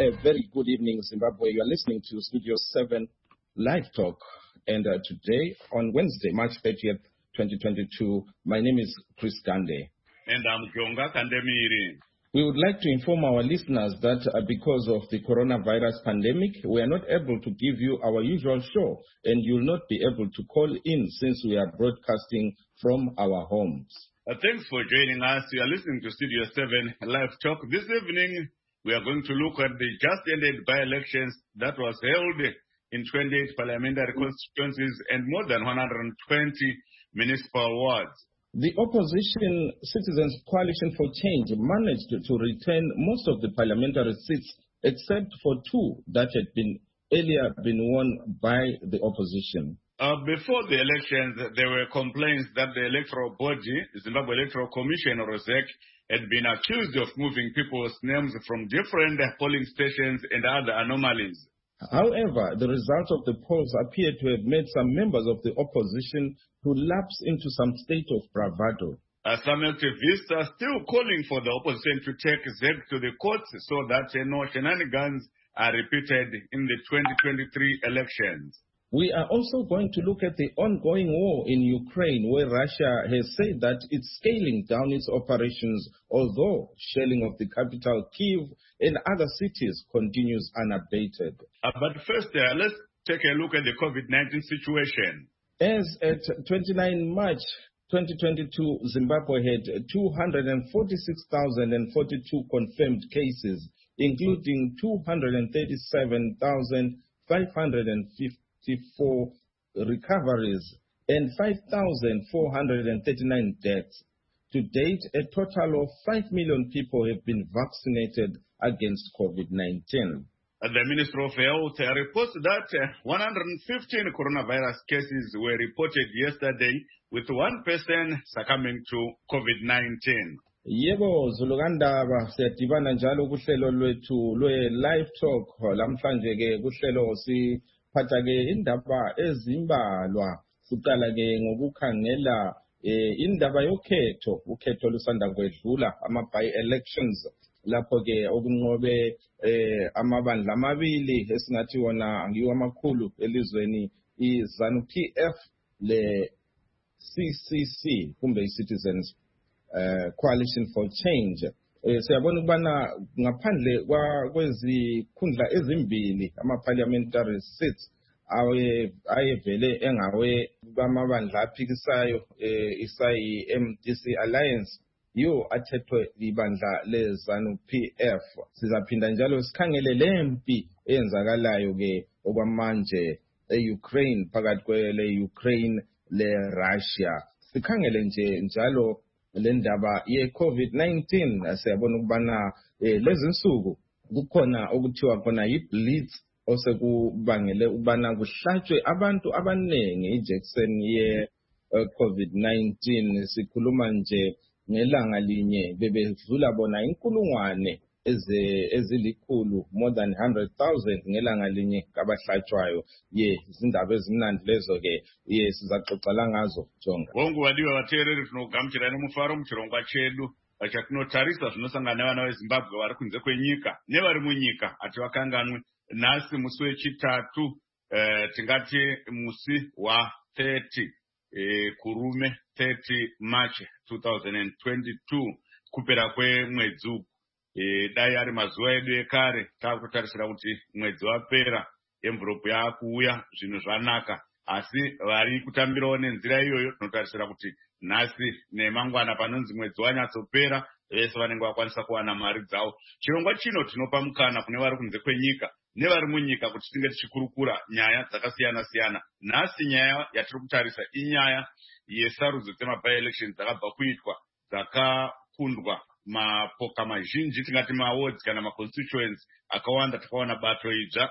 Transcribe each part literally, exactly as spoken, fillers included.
A very good evening, Zimbabwe. You are listening to Studio seven Live Talk. And uh, today, on Wednesday, March thirtieth, twenty twenty-two, my name is Chris Gande. And I'm Jonga Kandemiri. We would like to inform our listeners that uh, because of the coronavirus pandemic, we are not able to give you our usual show, and you'll not be able to call in since we are broadcasting from our homes. Uh, thanks for joining us. You are listening to Studio seven Live Talk. This evening, we are going to look at the just-ended by-elections that was held in twenty-eight parliamentary constituencies and more than one hundred twenty municipal wards. The opposition Citizens Coalition for Change managed to retain most of the parliamentary seats except for two that had been earlier been won by the opposition. Uh, before the elections, there were complaints that the electoral body, Zimbabwe Electoral Commission, or Z E C, had been accused of moving people's names from different polling stations and other anomalies. However, the results of the polls appear to have made some members of the opposition to lapse into some state of bravado. Uh, some activists are still calling for the opposition to take Z E C to the courts so that uh, no shenanigans are repeated in the twenty twenty-three elections. We are also going to look at the ongoing war in Ukraine, where Russia has said that it's scaling down its operations, although shelling of the capital, Kyiv, and other cities continues unabated. Uh, but first, uh, let's take a look at the COVID nineteen situation. As at twenty-ninth March twenty twenty-two, Zimbabwe had two hundred forty-six thousand forty-two confirmed cases, including two hundred thirty-seven thousand five hundred fifty-four recoveries and five thousand four hundred thirty-nine deaths. To date, a total of five million people have been vaccinated against COVID nineteen. The Minister of Health reports that one hundred fifteen coronavirus cases were reported yesterday, with one person succumbing to COVID nineteen. Yebo Zulugandaba siyadibana njalo kuhlelo lwethu lwe live talk lamhlanje ke kuhlelo si phatha ke indaba ezimbalwa. Siqala ke ngokukhangela indaba yokhetho, ukhetho lusanda kwedlula ama by elections lapho ke okunqobe amabandla amabili esingathi wona ngiwo amakhulu elizweni iZANU P F le C C C kumbe Citizens uh, Coalition for Change. Eh siyabona ukubana ngaphandle kwezikhundla ezimbili ama parliamentary seats awe ayevele engawe bamabandla aphikisayo isayi M D C Alliance yo athethwe ibandla leZANU P F. Sizaphinda njalo sikhangele lempi eyenzakalayo ke okwamanje eUkraine phakathi kwele Ukraine le Russia. Sikhangele nje njalo le ndaba ye COVID nineteen. Siyabona ukubana lezi nsuku kukhona okuthiwa khona yiblitz osekubangele ukubana kuhlatshwe abantu abanengi ijekiseni ye COVID nineteen. Sikhuluma nje ngelanga linye bebedlula bona inkulungwane ezilikhulu, more than one hundred thousand ngelanga linye kabahlatshwayo. Ye izindaba ezimnandi lezo ke ye sizaxoxela ngazo Jonga. Bonke waliwe vateereri tinogamuchira nomufaro muchirongwa chedu chatinotarisa zvinosangana nevana veZimbabwe vari kunze kwenyika nevari munyika ati vakanganwe. Nhasi musi wechitatu eh, tingati musi wa thirty eh, kurume thirty March twenty twenty-two kupera kwemwedzi uku. E, dai ari mazuva edu ekare takutarisira kuti mwedzi wapera envelope yakuuya zvinhu zvanaka, asi vari kutambirawo nenzira iyoyo tinotarisira kuti nhasi nemangwana panonzi mwedzi wanyatsopera vese vanenge vakwanisa kuwana mari dzavo. Chirongwa chino tinopa mukana kune vari kunze kwenyika nevari munyika kuti tinge tichikurukura nyaya dzakasiyana siyana. Nhasi nyaya yatiri kutarisa inyaya yesarudzo dzemaby elections dzakabva kuitwa dzakakundwa mapoka mazhinji tingati mawards kana maconstituents akawanda. Takaona bato idzva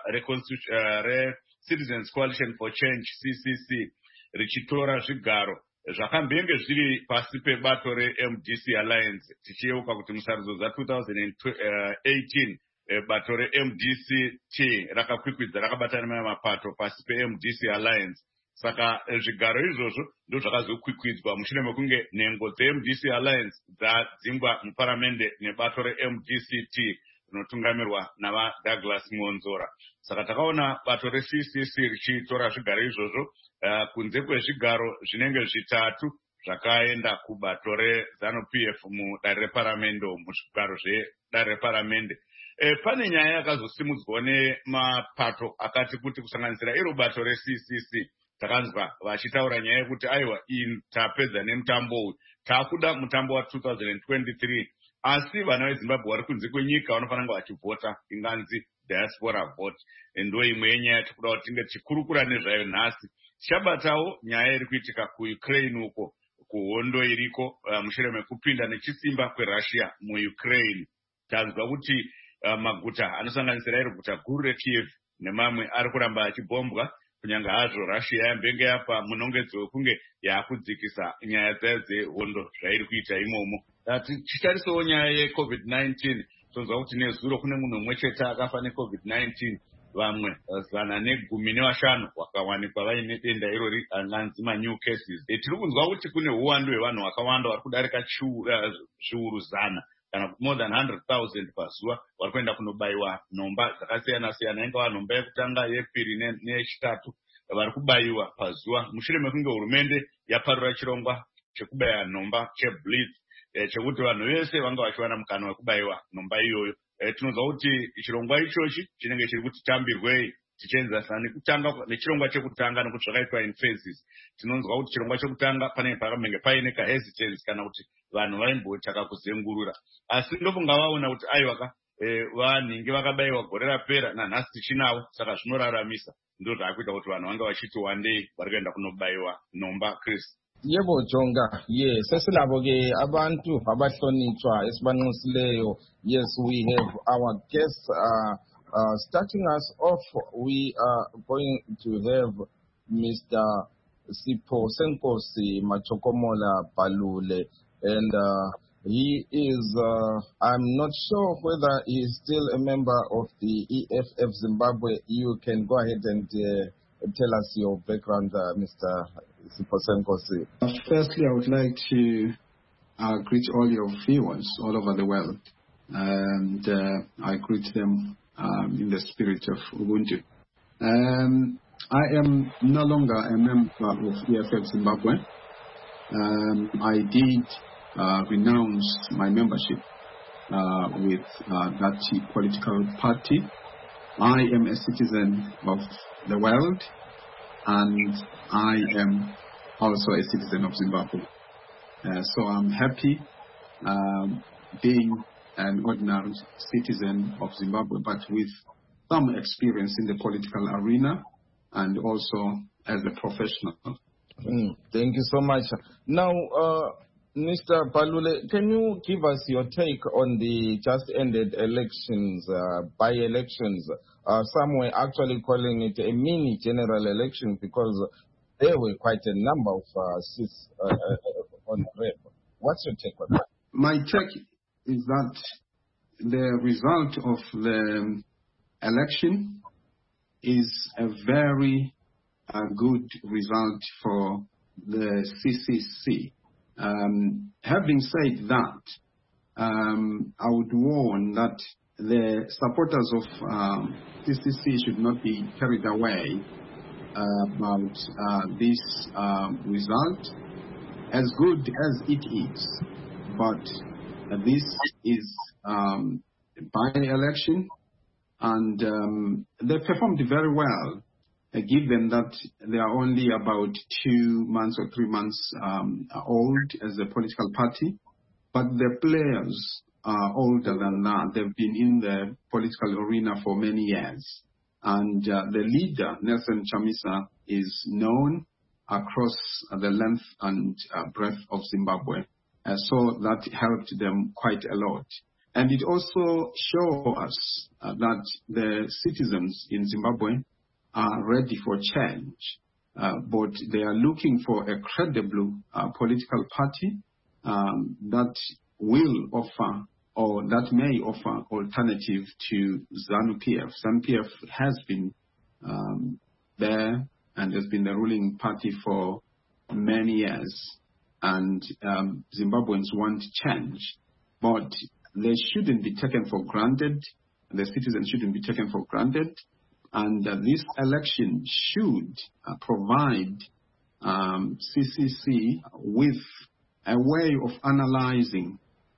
re Citizens Coalition for Change C C C richitora zvigaro zvakambenge zviri pasi pebato reM D C Alliance. Tichiyeuka kuti musarudzo dza twenty eighteen bato reM D C T rakakwikwidza rakabatana nemapato pasi peM D C Alliance. Saka zvigaro izvozvo ndo zvakazokwikwidza mushure mekunge nhengo dzeM D C Alliance dzadzingwa muparamende nebato reM D C T rinotungamirwa navaDouglas Monzora. Saka takaona bato re-C C C richitora zvigaro izvozvo uh, kunze kwezvigaro zvinenge zvitatu zvakaenda kubato reZANU-P F mudare reparamende, muzvigaro zvedare reparamende. E, pane nyaya yakazosimudzwa nemapato akati kuti kusanganisira iro bato re-C C C takanzwa vachitaura nyaya yekuti aiwa iyi tapedza nemutambo uyu, takuda mutambo wa two thousand twenty-three, asi vana veZimbabwe vari kunze kwenyika vanofanira vachivhota, inganzi diaspora vote. Ndo imwe yenyaya yatikuda kuti tinge tichikurukura nezvayo nhasi. Tichabatawo nyaya iri kuitika kuUkraine uko, kuhondo iriko uh, mushure mekupinda nechisimba kweRussia muUkraine. Tanzwa kuti uh, maguta anosanganisira iro guta guru reKiev nemamwe ari kuramba achibhombwa, kunyange hazvo Russia yambenge yapa munongedzo wekunge yakudzikisa nyaya dzayo dzehondo zvairi kuita imomo. Tichitarisawo nyaya yeCovid nineteen, tonzwa kuti nezuro kune munhu mumwe chete akafa neCovid nineteen, vamwe zana negumi nevashanu wakawanikwa vaine denda irori anganzi manew cases. E, tiri kunzwa kuti kune uwandu hwevanhu vakawanda vari kudarika zviuru zana kana more than one hundred thousand pazuva vari kuenda kunobayiwa nhomba dzakasiyana siyana, ingava nhomba yekutanga, yepiri neyechitatu, vari kubayiwa pazuva mushure mekunge hurumende yaparura chirongwa chekubaya nhomba cheblitz, e, chekuti vanhu vese vanga vachiwana mukana wekubayiwa nhomba iyoyo. E, tinonzwa kuti chirongwa ichochi chinenge chiri kuti tambirwei tichienzasana nekutanga nechirongwa chekutanga nekuti zvakaitwa in phases. Tinonzwa kuti chirongwa chekutanga panenge pakamenge paine kahesitance kana kuti vanhu vaimbotaka kuzengurura, asi ndofunga vaona kuti aiwaka e, vanhingi vakabayiwa gore rapera nanhasi tichinavo, saka zvinoraramisa. Ndo zvaakuita kuti vanhu vanga vachiti wandei vari kuenda kunobayiwa nhomba. Chris. Yebo Jonga, yes, sesilabo ke abantu abahlonitshwa esibanxusileyo. Yes, we have our guests uh, uh, starting us off. We are going to have Mister Sipho Senkosi Machokomola Palule, and uh, he is, uh, I'm not sure whether he is still a member of the E F F Zimbabwe. You can go ahead and uh, tell us your background, uh, Mister Sipho Senkosi. Firstly, I would like to uh, greet all your viewers all over the world, and uh, I greet them um, in the spirit of Ubuntu. Um, I am no longer a member of E F F Zimbabwe. Um, I did uh, renounce my membership uh, with uh, that political party. I am a citizen of the world, and I am also a citizen of Zimbabwe. Uh, so I'm happy um, being an ordinary citizen of Zimbabwe, but with some experience in the political arena and also as a professional. Mm, thank you so much. Now, uh, Mister Palule, can you give us your take on the just ended elections, uh, by-elections? Uh, some were actually calling it a mini general election because there were quite a number of uh, seats uh, uh, on red. What's your take on that? My take is that the result of the election is a very uh, good result for the C C C. Um, having said that, um, I would warn that the supporters of um, C C C should not be carried away uh, about uh, this uh, result, as good as it is. But uh, this is um, a by-election, and um, they performed very well, uh, given that they are only about two months or three months um, old as a political party. But the players are older than that. They've been in the political arena for many years. And uh, the leader, Nelson Chamisa, is known across uh, the length and uh, breadth of Zimbabwe. Uh, so that helped them quite a lot. And it also shows us uh, that the citizens in Zimbabwe are ready for change, uh, but they are looking for a credible uh, political party um, that will offer or that may offer alternative to ZANU-P F. ZANU-P F has been um, there and has been the ruling party for many years, and um, Zimbabweans want change, but they shouldn't be taken for granted the citizens shouldn't be taken for granted. And uh, this election should uh, provide um, C C C with a way of analyzing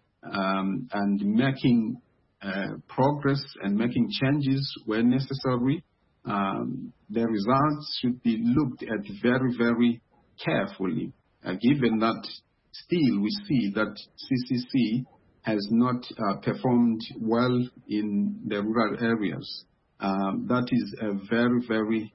um, and making uh, progress and making changes where necessary. Um, the results should be looked at very, very carefully, uh, given that still we see that C C C has not uh, performed well in the rural areas. Um, that is a very, very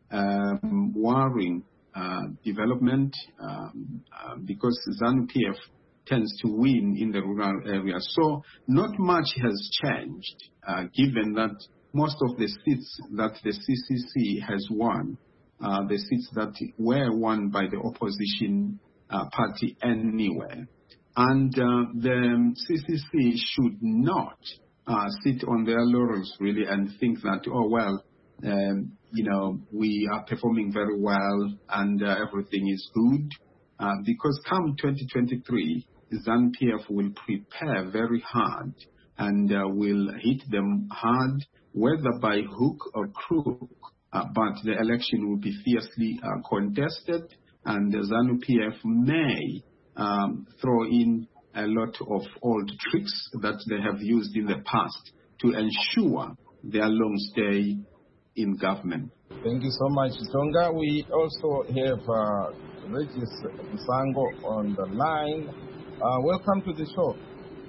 um, worrying uh, development um, uh, because ZANU-P F tends to win in the rural areas. So not much has changed, uh, given that most of the seats that the C C C has won are the seats that were won by the opposition uh, party anywhere. And uh, the C C C should not uh, sit on their laurels, really, and think that, oh, well, um, you know, we are performing very well and uh, everything is good. Uh, because come twenty twenty-three, ZANU-P F will prepare very hard and uh, will hit them hard, whether by hook or crook. Uh, but the election will be fiercely uh, contested, and the ZANU-P F may um, throw in a lot of old tricks that they have used in the past to ensure their long stay in government. Thank you so much, Tonga. We also have uh, Regis Sango on the line. Uh, welcome to the show.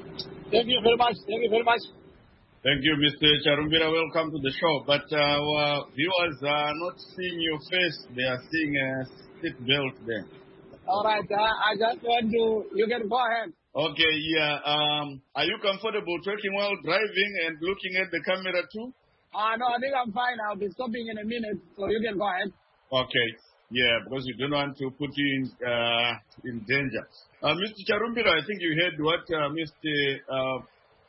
Thank you very much. Thank you very much. Thank you, Mister Charumbira. Welcome to the show. But uh, our viewers are not seeing your face. They are seeing a seat belt there. All right. Uh, I just want to, you can go ahead. Okay, yeah. Um, are you comfortable talking while driving and looking at the camera too? Uh, no, I think I'm fine. I'll be stopping in a minute, so you can go ahead. Okay. Yeah, because we don't want to put you in, uh, in danger. Uh, Mister Charumbira, I think you heard what uh, Mister Uh,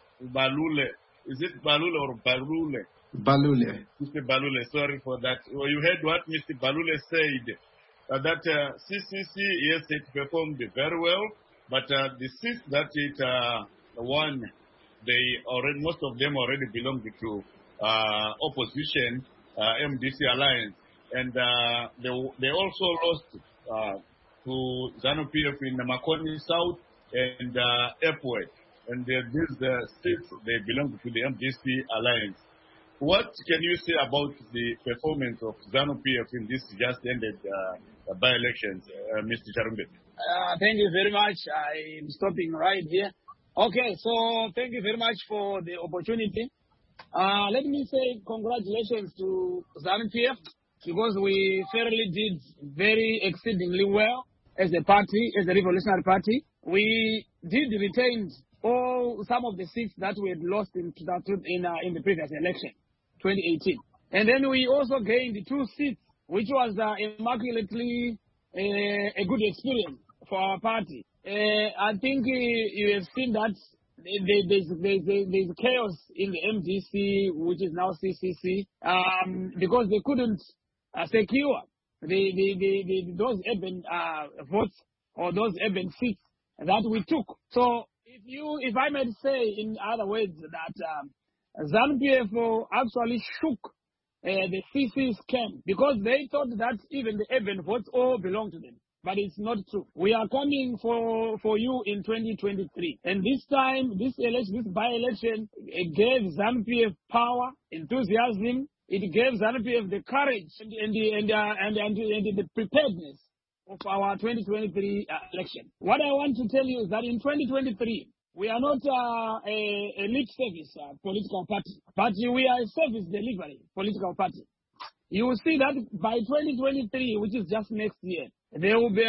Balule, is it Balule or Balule? Balule. Mister Balule, sorry for that. Well, you heard what Mister Balule said, uh, that uh, C C C, yes, it performed very well, but uh, the seats that it uh, won, they already, most of them already belonged to uh, opposition, uh, M D C alliance. And uh, they, they also lost uh, to ZANU-P F in Makoni South and uh, Epworth. And these uh, states, they belong to the M D C alliance. What can you say about the performance of ZANU-P F in this just ended uh, by-elections, uh, Mister Charumbira? Uh, thank you very much. I'm stopping right here. Okay, so thank you very much for the opportunity. Uh, let me say congratulations to ZANU-P F, because we fairly did very exceedingly well as a party, as a revolutionary party. We did retain all some of the seats that we had lost in in, uh, in the previous election, twenty eighteen. And then we also gained two seats, which was uh, immaculately uh, a good experience for our party. Uh, I think uh, you have seen that there's, there's, there's chaos in the M D C, which is now C C C, um, because they couldn't Uh, secure the, the, the, the, those urban uh, votes or those urban seats that we took. So if you, if I might say in other words that um, ZANU-P F actually shook uh, the C C's camp because they thought that even the urban votes all belong to them. But it's not true. We are coming for, for you in twenty twenty-three. And this time, this election, this by-election, it gave ZANU-P F power, enthusiasm. It gave ZANU-P F the courage and, and, the, and, uh, and, and, and the preparedness of our twenty twenty-three uh, election. What I want to tell you is that in twenty twenty-three, we are not uh, a, a lip service uh, political party, but we are a service delivery political party. You will see that by twenty twenty-three, which is just next year, there will be,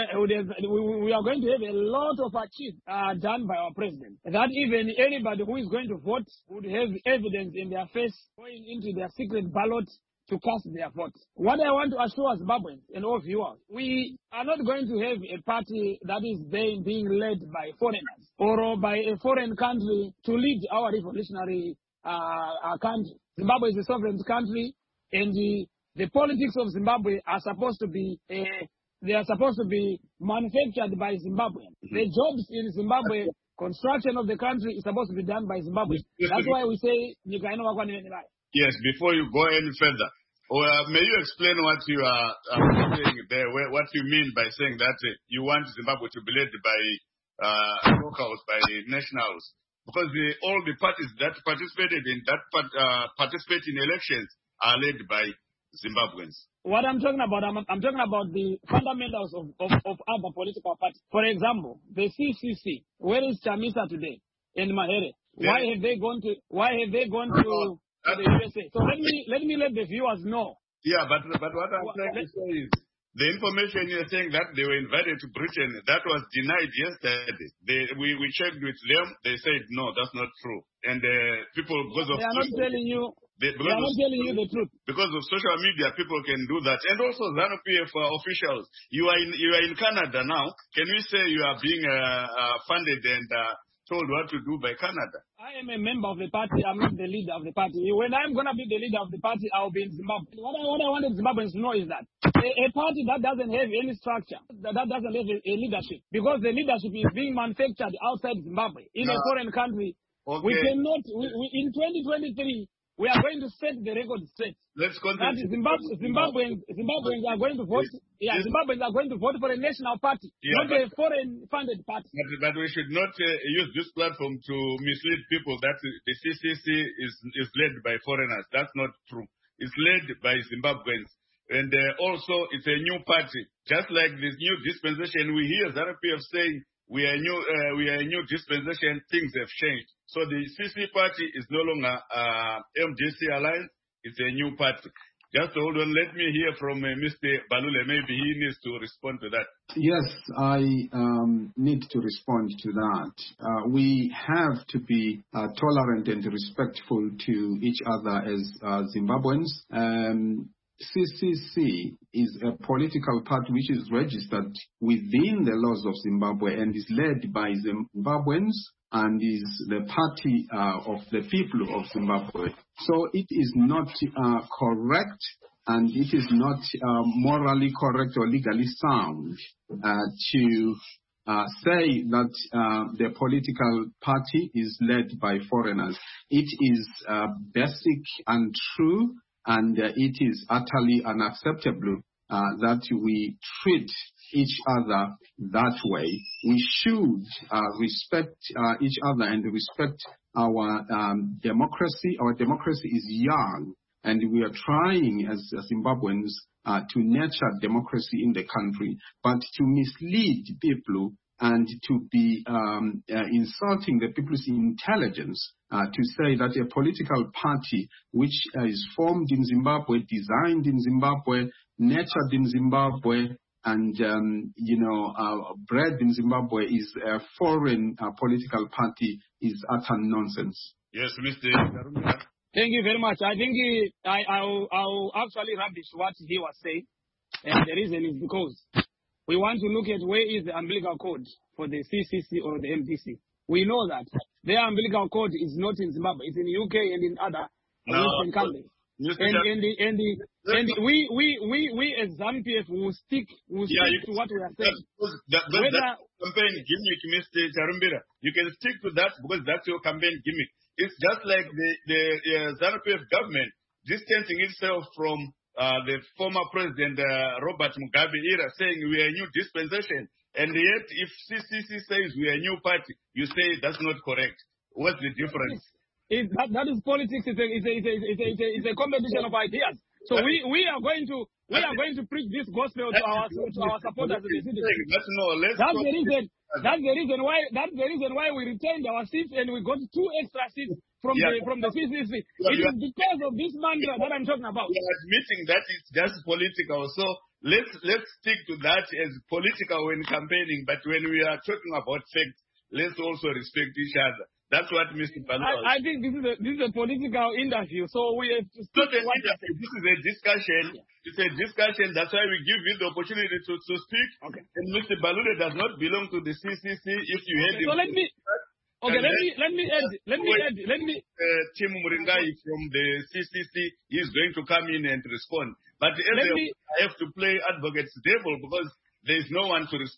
we are going to have a lot of achievements uh, done by our president. That even anybody who is going to vote would have evidence in their face going into their secret ballot to cast their vote. What I want to assure Zimbabweans and all viewers, we are not going to have a party that is being, being led by foreigners or by a foreign country to lead our revolutionary uh, our country. Zimbabwe is a sovereign country, and the, the politics of Zimbabwe are supposed to be a They are supposed to be manufactured by Zimbabweans. The jobs in Zimbabwe construction of the country is supposed to be done by Zimbabwe. That's why we say, yes, before you go any further, well, may you explain what you are uh, saying there, what you mean by saying that uh, you want Zimbabwe to be led by uh, locals, by nationals? Because the, all the parties that participated in that part, uh, participate in elections are led by Zimbabweans. What I'm talking about, I'm, I'm talking about the fundamentals of, of, of other political parties. For example, the C C C. Where is Chamisa today? In Mahere. Why have they gone to? Why have they gone to, to the U S A? So let me let me let the viewers know. Yeah, but but what I'm trying to say is the information you're saying that they were invited to Britain, that was denied yesterday. They, we we checked with them. They said no, that's not true. And uh, people because of they are not telling you. They, they are not telling you the truth. Because of social media, people can do that. And also, ZANU-P F uh, officials, you are in you are in Canada now. Can we say you are being uh, uh, funded and uh, told what to do by Canada? I am a member of the party. I'm not the leader of the party. When I'm going to be the leader of the party, I'll be in Zimbabwe. What I, what I wanted Zimbabweans to know is that a, a party that doesn't have any structure, that, that doesn't have a, a leadership, because the leadership is being manufactured outside Zimbabwe, in no. a foreign country. Okay. We cannot, we, we, in twenty twenty-three, we are going to set the record straight. Let's that Zimbabwe, Zimbabweans, Zimbabweans are going to vote. Yeah, yes. Zimbabweans are going to vote for a national party, yeah, not but, a foreign-funded party. But, but we should not uh, use this platform to mislead people that the C C C is is led by foreigners. That's not true. It's led by Zimbabweans, and uh, also it's a new party. Just like this new dispensation, we hear ZANU-P F saying we are new, uh, we are a new dispensation. Things have changed. So the C C party is no longer uh, M D C alliance. It's a new party. Just hold on. Let me hear from uh, Mister Balule. Maybe he needs to respond to that. Yes, I um, need to respond to that. Uh, we have to be uh, tolerant and respectful to each other as uh, Zimbabweans. Um, C C C is a political party which is registered within the laws of Zimbabwe and is led by Zimbabweans and is the party uh, of the people of Zimbabwe. So it is not uh, correct and it is not uh, morally correct or legally sound uh, to uh, say that uh, the political party is led by foreigners. It is uh, basic and true, and uh, it is utterly unacceptable uh, that we treat each other that way. We should uh, respect uh, each other and respect our um, democracy. Our democracy is young, and we are trying as, as Zimbabweans uh, to nurture democracy in the country. But to mislead people and to be um, uh, insulting the people's intelligence, uh, to say that a political party which uh, is formed in Zimbabwe, designed in Zimbabwe, nurtured in Zimbabwe, and, um, you know, uh, bred in Zimbabwe is a foreign uh, political party is utter nonsense. Yes, Mister Thank you very much. I think he, I, I'll, I'll actually rubbish what he was saying. And the reason is because we want to look at where is the umbilical cord for the C C C or the M D C. We know that their umbilical cord is not in Zimbabwe. It's in the U K and in other no. Western countries. And, and, the, and, the, and the, we, we, we, we as ZANU-P F will stick, will yeah, stick to what we are saying. That, that, Whether, that campaign gimmick, Mister Charumbira. You can stick to that because that's your campaign gimmick. It's just like the, the uh, ZANU-P F government distancing itself from uh, the former president uh, Robert Mugabe era, saying we are a new dispensation. And yet, if C C C says we are a new party, you say that's not correct. What's the difference? It, that, that is politics. It's a, it's a, it's a, it's a, it's a, it's a competition of ideas. So we, we are going to we are going to preach this gospel to our to our supporters. That's no, let's that's the reason. That's the reason why. That's the reason why we retained our seats and we got two extra seats from yeah. the from the C C C. It is because of this mantra that I'm talking about. We are admitting that it's just political. So let's let's stick to that as political when campaigning. But when we are talking about facts, let's also respect each other. That's what Mister Balule. I, I think this is a this is a political interview, so we have to stick to what this is a discussion. Yeah. It's a discussion. That's why we give you the opportunity to, to speak. Okay. And Mister Balule does not belong to the C C C. If you heard okay, him, so let me. Okay, let me let me add. Let me add. Let me. Uh, Tim Muringai from the C C C is going to come in and respond. But let me, I have to play advocate's devil because there is no one to respond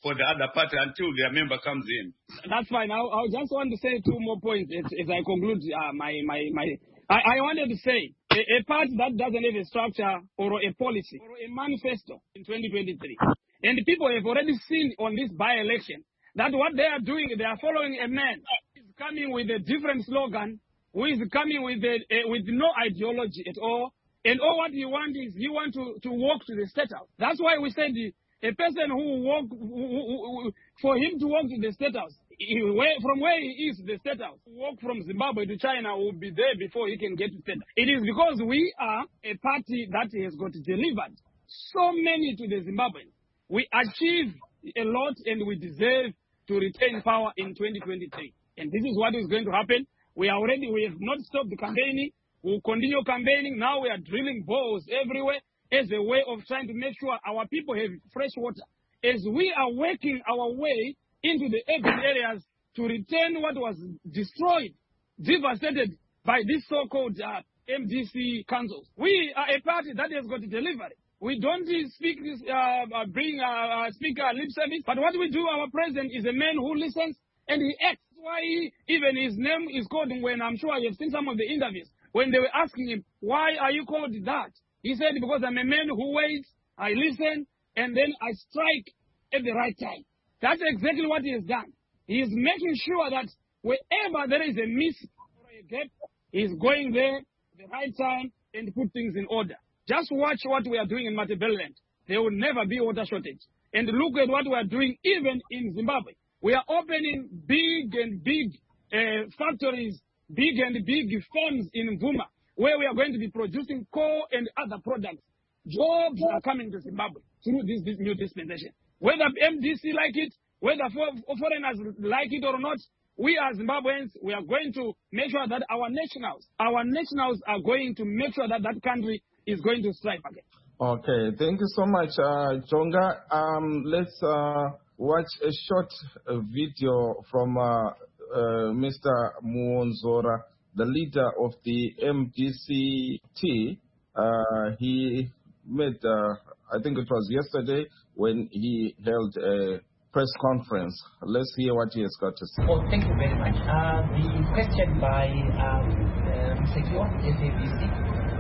for the other party until their member comes in. That's fine. I, I just want to say two more points as, as I conclude uh, my, my, my, I, I wanted to say a, a party that doesn't have a structure or a policy or a manifesto in twenty twenty-three. And the people have already seen on this by-election that what they are doing, they are following a man who is coming with a different slogan, who is coming with a, a, with no ideology at all. And all what he wants is he wants to, to walk to the State House. That's why we said the, a person who walk, who, who, who, for him to walk to the State House, he, where, from where he is, the State House, walk from Zimbabwe to China will be there before he can get to State House. It is because we are a party that has got delivered so many to the Zimbabweans. We achieve a lot and we deserve to retain power in twenty twenty-three. And this is what is going to happen. We are already, we have not stopped the campaigning. We'll continue campaigning. Now we are drilling bores everywhere as a way of trying to make sure our people have fresh water. As we are working our way into the urban areas to return what was destroyed, devastated by these so-called uh, M D C councils. We are a party that has got delivery. We don't speak, uh, bring, uh, speak uh, lip service, but what we do, our president is a man who listens and he acts. That's why he, even his name is called, when I'm sure you've seen some of the interviews, when they were asking him, why are you called that? He said, because I'm a man who waits, I listen, and then I strike at the right time. That's exactly what he has done. He is making sure that wherever there is a miss or a gap, he is going there at the right time and put things in order. Just watch what we are doing in Matabeleland. There will never be water shortage. And look at what we are doing even in Zimbabwe. We are opening big and big uh, factories, big and big farms in Mvuma, where we are going to be producing coal and other products. Jobs are coming to Zimbabwe through this, this new dispensation. Whether M D C like it, whether for, for foreigners like it or not, we as Zimbabweans, we are going to make sure that our nationals, our nationals are going to make sure that that country is going to strive again. Okay, thank you so much, uh, Jonga. Um, let's uh, watch a short uh, video from uh, uh, Mister Muonzora, the leader of the M D C T. Uh, he made, uh, I think it was yesterday, when he held a press conference. Let's hear what he has got to say. Oh, thank you very much. Uh, the question by um, uh, Mister Kyo, S A B C,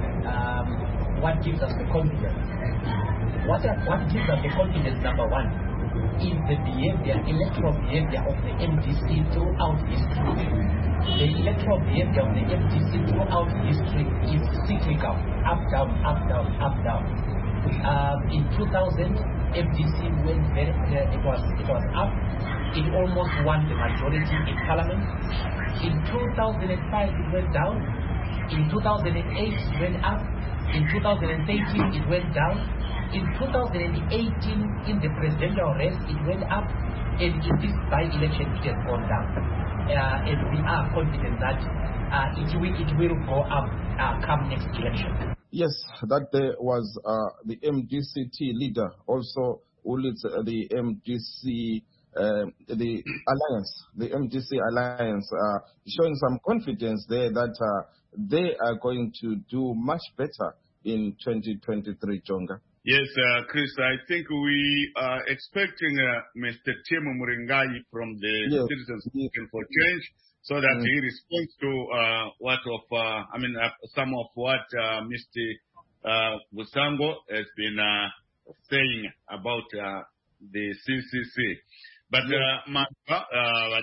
um, what gives us the confidence? What, are, what gives us the confidence, number one, is the behavior, electoral behavior of the M D C throughout history. The electoral behavior of the M D C throughout history is cyclical, up, down, up, down, up, down. Um, in two thousand, M D C went very, uh, it was it was up. It almost won the majority in parliament. In two thousand five, it went down. In two thousand eight, it went up. In two thousand thirteen, it went down. In two thousand eighteen, in the presidential race, it went up. And in this by-election, it has gone down. Uh, and we are confident that uh, it, will, it will go up uh, come next election. Yes, that there was uh, the M D C T leader, also who leads uh, the M D C, uh, the alliance, the M D C alliance, uh, showing some confidence there that uh, they are going to do much better in twenty twenty-three, Jonga. Yes, uh, Chris, I think we are expecting uh, Mister Tim Muringai from the yes. Citizens Movement for Change, so that mm. he responds to uh, what of, uh, I mean, uh, some of what uh, Mister Uh, Busango has been uh, saying about uh, the C C C. But uh, uh,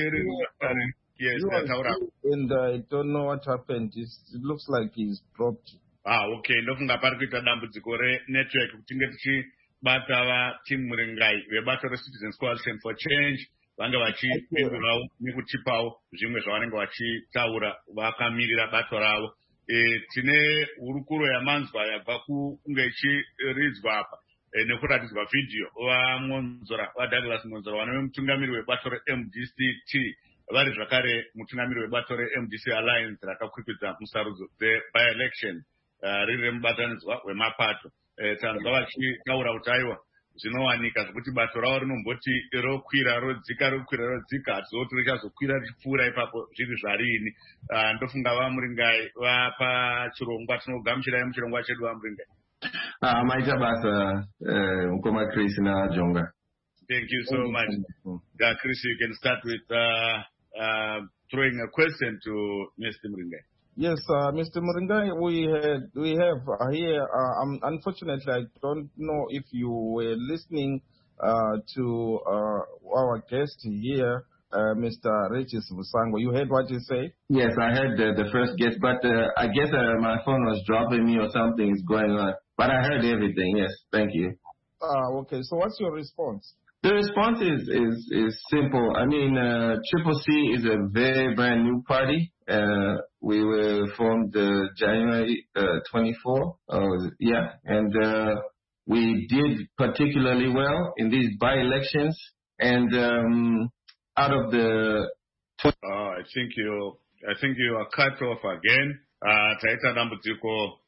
yes, and uh, I don't know what happened. It's, it looks like he's dropped. Ah, okay. Ndofunga pari kuita dambudziko re-network kutinge tichibata vaTim Muringai vebato reCitizens Coalition for Change vanga vachipindurawo nekutipawo zvimwe zvavanenge vachitaura vakamirira bato ravo. E, tine hurukuro yamanzwa yabva kunge ichiridzwa apa e, nekuratidzwa vhidhiyo vaMonzora vaDouglas Monzora vanove mutungamiri webato reM D C T vari zvakare mutungamiri webato reM D C Alliance rakakwikwidzwa musarudzo dze-by-election uh, riri remubatanidzwa wemapato. E, tanzwa vachitaura kuti aiwa zvinowanika zvokuti bato ravo rinomboti rokwira rodzika rokwira rodzika hatizoti richazokwira richipfuura ipapo zviri zvarini. Uh, ndofunga vaMuringai vapachirongwa tinogamuchirai muchirongwa chedu vaMuringai. Ah, maita basa mukoma Chris na Jonga. Thank you so much. Uh, Chris, you can start with uh, uh, throwing a question to Mister Muringai. Yes, uh, Mister Muringai, we had, we have uh, here, uh, um, unfortunately, I don't know if you were listening uh, to uh, our guest here, uh, Mister Regis Musango. You heard what you say? Yes, I heard the, the first guest, but uh, I guess uh, my phone was dropping me or something is going on. But I heard everything, yes, thank you. Uh, okay, so what's your response? The response is, is, is simple. I mean, uh, Triple C is a very brand new party. Uh, we were formed uh, January uh, twenty-fourth. Uh, yeah, and uh, we did particularly well in these by-elections. And um, out of the... Uh, I think you I think you are cut off again. Taita dambudziko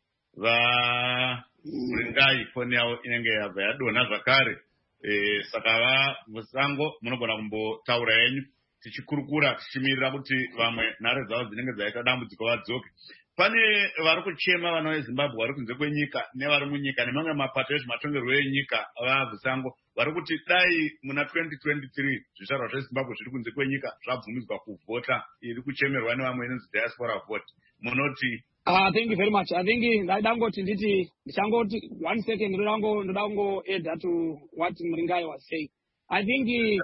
va Muringai foni yavo inenge yabva yadonha zvakare. Eh, saka va Musango munogona kumbotaura henyu tichikurukura tichimirira kuti vamwe nhare dzavo dzinenge dzaita dambudziko vadzoke. Pane vari kuchema vana veZimbabwe vari kunze kwenyika nevari munyika nemamwe mapato ezvematongerwo enyika vaVusango vari kuti dai muna twenty twenty-three zvizvarwa zveZimbabwe zviri kunze kwenyika zvabvumidzwa kuvhota iri kuchemerwa nevamwe inonzi diaspora vote. Munoti Uh, thank you very much. I think ndaida ngoti nditi ndichangoti one second ndoda ngo ndoda ngo add to what Muringai was saying. I think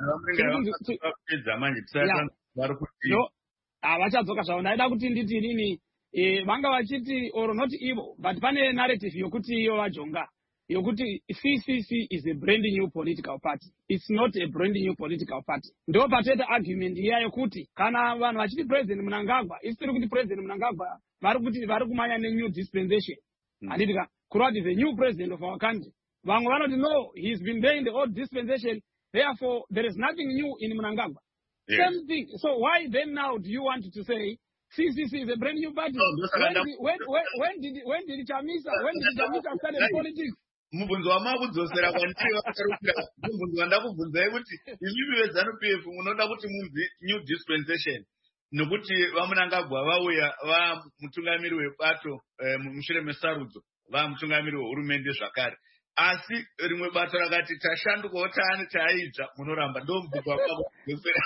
pedza manje tisasa vari kuti no avachadzoka zvavo. Ndaida kuti nditi nini eh vanga vachiti or not evil, but pane narrative yokuti iyo vajonga yokuti C C C is a brand new political party. It's not a brand new political party. Ndo pateta argument iya yokuti kana vanhu vachiti president Mnangagwa isiri kuti president Mnangagwa vari kuti vari kumanya new dispensation. Mm. Andika Kurati is a new president of our country. Vamwe vanoti no, he's been there in the old dispensation, therefore there is nothing new in Mnangagwa. Yes. Same thing. So why then now do you want to say C C C is a brand new party? No, when, did, when, when, when did when did Chamisa when did Chamisa start politics? Mubunzo wamakudzosera kwandiri vakarukira mubunzo wandakubvunzai kuti imi veZANU P F munoda kuti munzi new dispensation nokuti vaMnangagwa vauya vamutungamiri webato mushure mesarudzo vamutungamiri wehurumende zvakare asi rimwe bato rakati tashandukawo taani taidzva munoramba ndomubvunzo wamakudzosera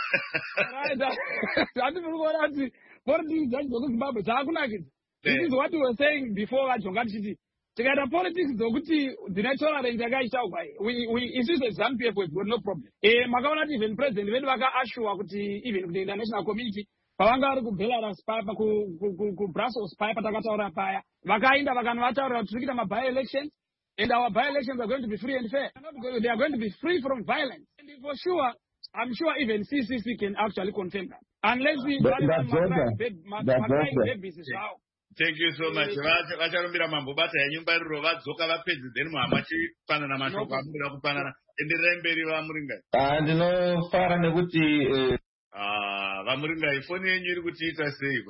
handifuri kuona kuti politics dzacho dzokuZimbabwe dzaakunakidza. This is what we were saying before vajonga tichiti tikaita politics dzokuti dzine tolerance yakaitaugwa we we isusu seZANU P F we've got no problem. Eh makaona kuti even president vedu vakaashua kuti even kuti international community pavanga vari kuBelarus paya kuBrussels paya patakataura paya vakainda vakanvataurira kuti tiri kuita maby elections and our by elections are going to be free and fair. They are going to be free from violence. And for sure, I'm sure even C C C can actually confirm that. Unless we Thank you so much. Vacharumbira mambo bata yenyumbariro vadzoka vapedzi then muhamachipanana mashoko amurira kupanana endererai mberi vaMuringai. Ah ndinofara nekuti ah vaMuringai foni yenyu iri kutiita sei?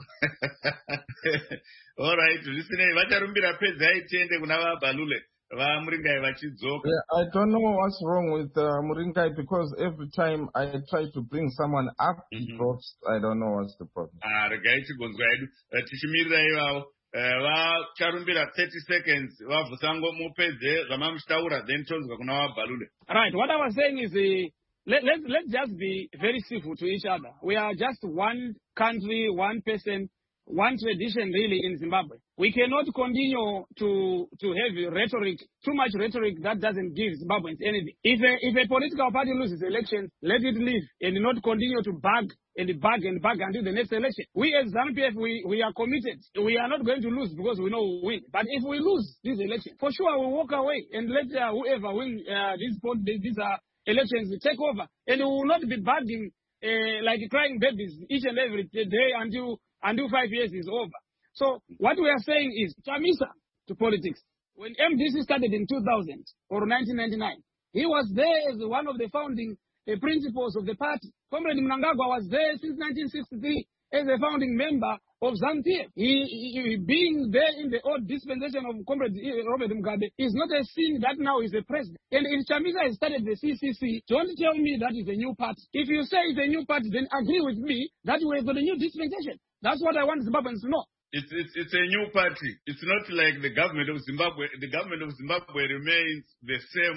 All right, zvisinei vacharumbira pedzi aitiende kuna vaBhalule. I don't know what's wrong with uh, Muringai because every time I try to bring someone up, mm-hmm. he drops. I don't know what's the problem. Ah, regai chigonzwa edu. Tichimirira ivavo. Vacharumbira thirty seconds. Vavusango mupedze zvamamuchitaura then tonzwa kuna vaBhalule. Right. What I was saying is uh, let let's let's just be very civil to each other. We are just one country, one person. One tradition really in Zimbabwe. We cannot continue to to have rhetoric, too much rhetoric that doesn't give Zimbabweans anything. If a, if a political party loses elections, let it leave and not continue to bug and bug and bug until the next election. We as ZANU P F, we, we are committed. We are not going to lose because we know we win. But if we lose this election, for sure we'll walk away and let uh, whoever win uh, these, these uh, elections take over. And we will not be bugging uh, like crying babies each and every day until until five years is over. So what we are saying is Chamisa to politics. When M D C started in two thousand or nineteen ninety-nine, he was there as one of the founding uh, principles of the party. Comrade Mnangagwa was there since nineteen sixty-three as a founding member of ZANU P F. He, he, being there in the old dispensation of Comrade Robert Mugabe is not a sin that now is a president. And if Chamisa has started the C C C, don't tell me that is a new party. If you say it's a new party, then agree with me that we've got a new dispensation. That's what I want Zimbabweans to know. It's, it's, it's a new party. It's not like the government of Zimbabwe. The government of Zimbabwe remains the same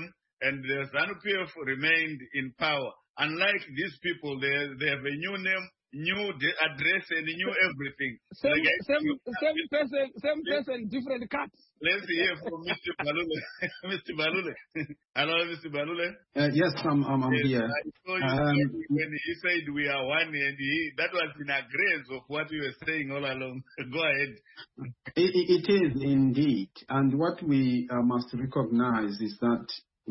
and the ZANU-P F remained in power. Unlike these people, they, they have a new name, new address, and new everything. Same, Like same, same person, same person, different cuts. Let's hear from Mister Balule. Mister Balule. Hello, Mister Balule. Uh, yes, I'm, I'm, I'm Yes, here. I saw you Um, when he said we are one, and he, that was in agreement of what we were saying all along. Go ahead. It, it is indeed. And what we uh, must recognize is that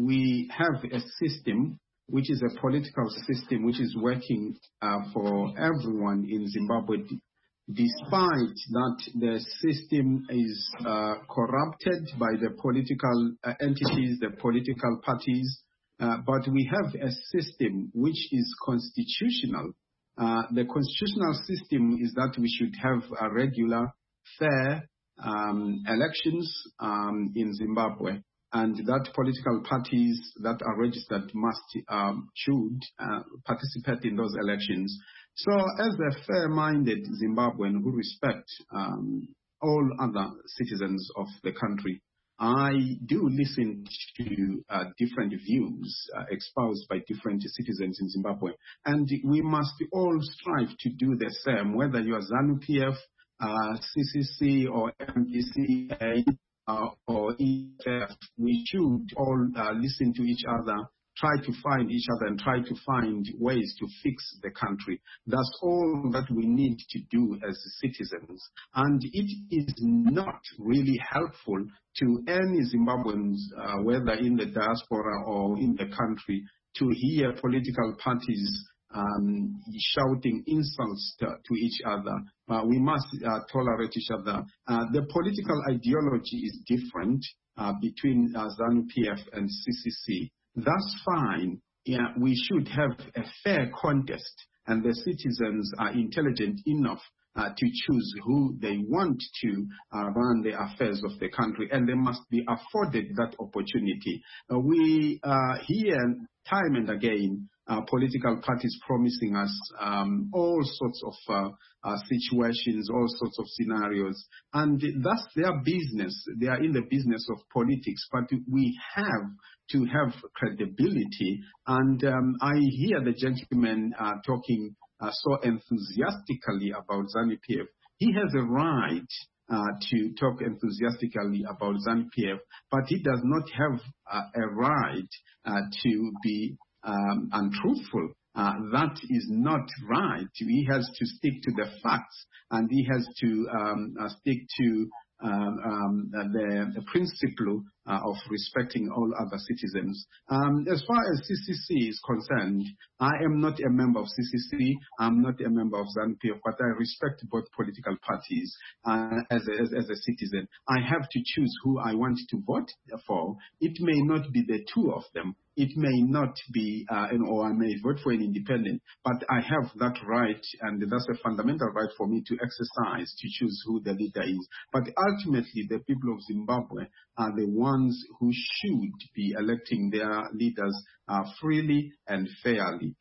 we have a system, which is a political system, which is working uh, for everyone in Zimbabwe, d- despite that the system is uh, corrupted by the political uh, entities, the political parties. Uh, but we have a system which is constitutional. Uh, the constitutional system is that we should have a regular, fair um, elections um, in Zimbabwe, and that political parties that are registered must um, should uh, participate in those elections. So, as a fair-minded Zimbabwean who respect um, all other citizens of the country, I do listen to uh, different views uh, espoused by different citizens in Zimbabwe, and we must all strive to do the same, whether you are ZANU-P F, uh, C C C, or M D C A, uh, or E F F. We should all uh, listen to each other, try to find each other, and try to find ways to fix the country. That's all that we need to do as citizens. And it is not really helpful to any Zimbabweans, uh, whether in the diaspora or in the country, to hear political parties um, shouting insults to, to each other. Uh, we must uh, tolerate each other. Uh, the political ideology is different uh, between uh, ZANU-P F and C C C. That's fine. Yeah, we should have a fair contest, and the citizens are intelligent enough uh, to choose who they want to uh, run the affairs of the country, and they must be afforded that opportunity. Uh, we uh, hear time and again uh, political parties promising us um, all sorts of uh, uh, situations, all sorts of scenarios, and that's their business. They are in the business of politics, but we have to have credibility. And um, I hear the gentleman uh, talking uh, so enthusiastically about ZANU-P F. He has a right uh, to talk enthusiastically about ZANU-P F, but he does not have uh, a right uh, to be um, untruthful. Uh, that is not right. He has to stick to the facts, and he has to um, uh, stick to Um, um, the, the principle uh, of respecting all other citizens. Um, as far as C C C is concerned, I am not a member of C C C, I'm not a member of ZANU-P F, but I respect both political parties uh, as, a, as, as a citizen. I have to choose who I want to vote for. It may not be the two of them. It may not be, uh, or I may vote for an independent, but I have that right, and that's a fundamental right for me to exercise, to choose who the leader is. But ultimately, the people of Zimbabwe are the ones who should be electing their leaders uh, freely and fairly.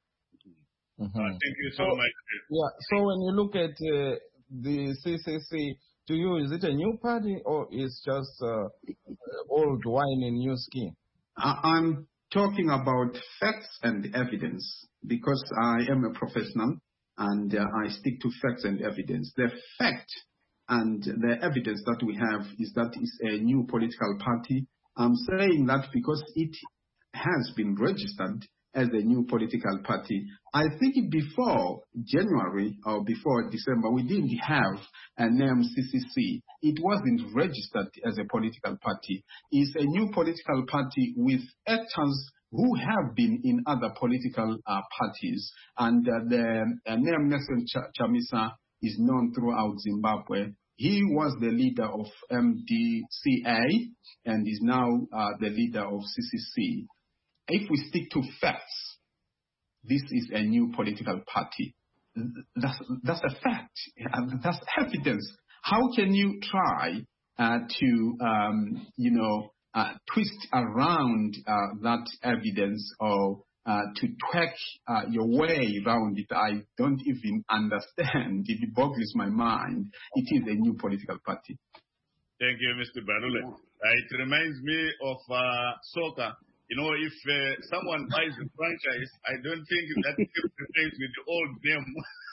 Mm-hmm. Uh, thank you so so, much. Yeah, so when you look at uh, the C C C, to you, is it a new party or is just uh, old wine in new skin? I'm talking about facts and evidence because I am a professional and uh, I stick to facts and evidence. The fact and the evidence that we have is that it's a new political party. I'm saying that because it has been registered as a new political party. I think before January or before December, we didn't have a name C C C. It wasn't registered as a political party. It's a new political party with actors who have been in other political uh, parties. And uh, the uh, name Nelson Ch- Chamisa is known throughout Zimbabwe. He was the leader of M D C A and is now uh, the leader of C C C. If we stick to facts, this is a new political party. That's, that's a fact. That's evidence. How can you try uh, to, um, you know, uh, twist around uh, that evidence or uh, to track uh, your way around it? I don't even understand. It boggles my mind. It is a new political party. Thank you, Mister Balule. Uh, it reminds me of uh, soccer. You know, if uh, someone buys a franchise, I don't think that stays with the old name.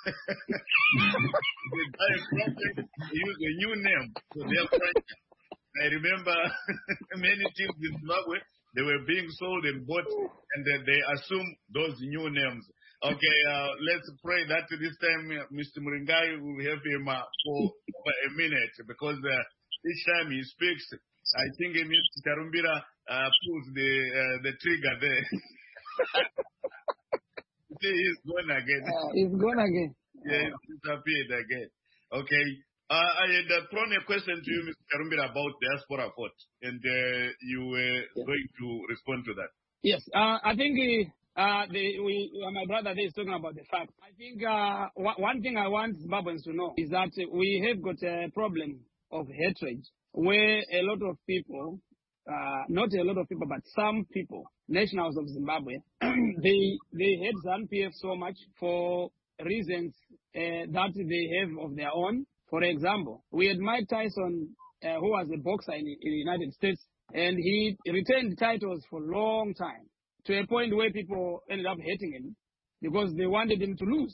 They buy a franchise, they use a new name for their franchise. I remember many teams in Zimbabwe, they were being sold and bought, and then they assume those new names. Okay, uh, let's pray that this time uh, Mister Muringai will have him uh, for, for a minute, because uh, each time he speaks, I think Mister Charumbira uh, pulls the uh, the trigger there. See, he's gone again. Uh, he's gone again. Yeah, he's disappeared again. Okay. Uh, I had uh, thrown a question to you, Mister Charumbira, about diaspora vote, and uh, you were yes. going to respond to that. Yes, uh, I think uh, the, we, uh, my brother there is talking about the fact. I think uh, one thing I want Zimbabweans to know is that we have got a problem of hatred, where a lot of people, uh, not a lot of people, but some people, nationals of Zimbabwe, they they hate ZANU-P F so much for reasons uh, that they have of their own. For example, we had Mike Tyson, uh, who was a boxer in, in the United States, and he retained titles for a long time, to a point where people ended up hating him because they wanted him to lose.